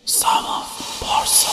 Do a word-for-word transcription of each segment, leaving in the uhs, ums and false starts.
سامان پارسا.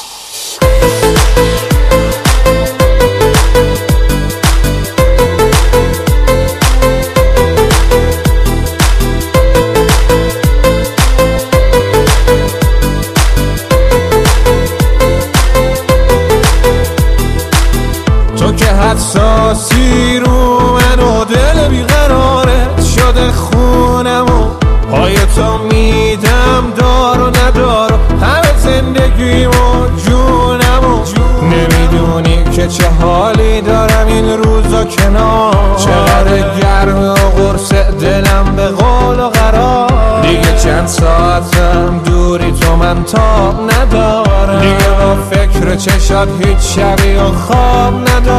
تو که حساسی رو من و دل بیقرارت شده خونم و پای تو میدم دار و ندار همه زندگیم و جونم و نمیدونی که چه حالی دارم این روزا کنار، چقدر گرم و قرص دلم به قول و قرار. دیگه چند ساعتم دوری تو من تاب ندارم، دیگه با فکر چشات هیچ شبی و خواب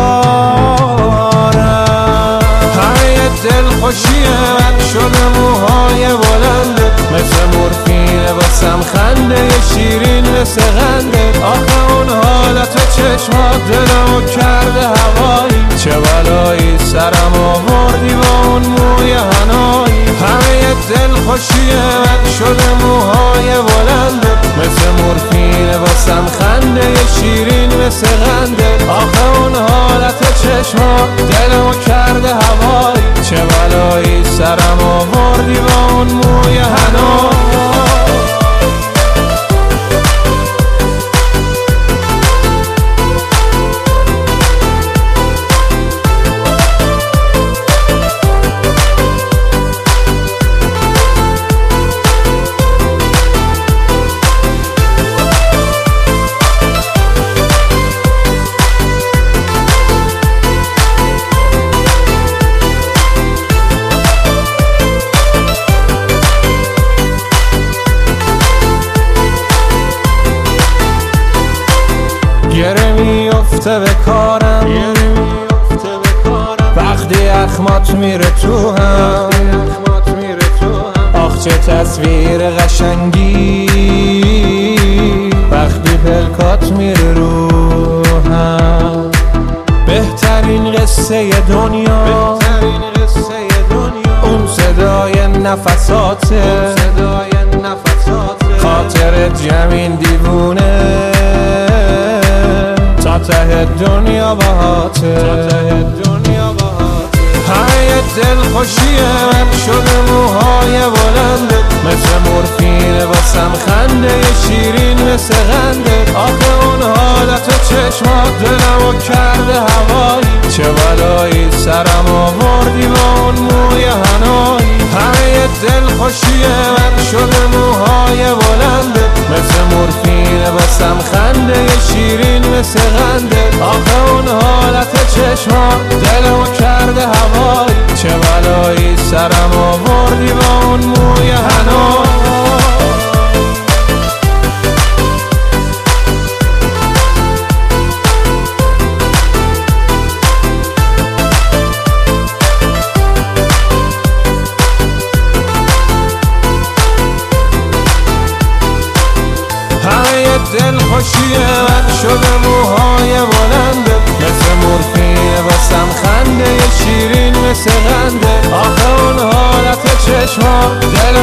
ندارم. همه دل خوشیه من شده موهای بلنده، مثل مورفینه واسم خنده شیرین مثل غنده. آخه اون حالت چشمات دلمو کرده هوایی، چه بلایی سرم آوردی با اون موی هنایی. همه دل خوشیه من شده موهای بلنده، مثل مورفینه واسم خنده شیرین مثل غنده. آخه اون حالت چشمات دلمو کرده هوایی، چه بلایی سرم آوردی با اون موی هنایی. گره میفته به کارم وقتی اخمات میره تو هم، آخ چه تصویر قشنگی وقتی پلکات میره رو هم. بهترین قصه دنیا اون صدای نفساته، خاطر جمین دیوونه تا ته دنیا باهاته. همه دل خوشیه من شده موهای بلنده، مثل مورفینه واسم خنده شیرین مثل غنده. آخه اون حالت چشمات دلمو کرده هوایی، چه بلایی سرم آوردی با اون موی هنایی. همه دل خوشیه من شده موهای بلنده، مثل مورفینه واسم خنده شیرین مثل غنده. آخه اون حالت چشمات دلمو کرده هوایی، چه بلایی سرم آوردی با اون موی هنایی. دل خوشیه من شده موهای بلنده، مثل مورفینه واسم خنده شیرین مثل غنده. آخه اون حالت چشمات دل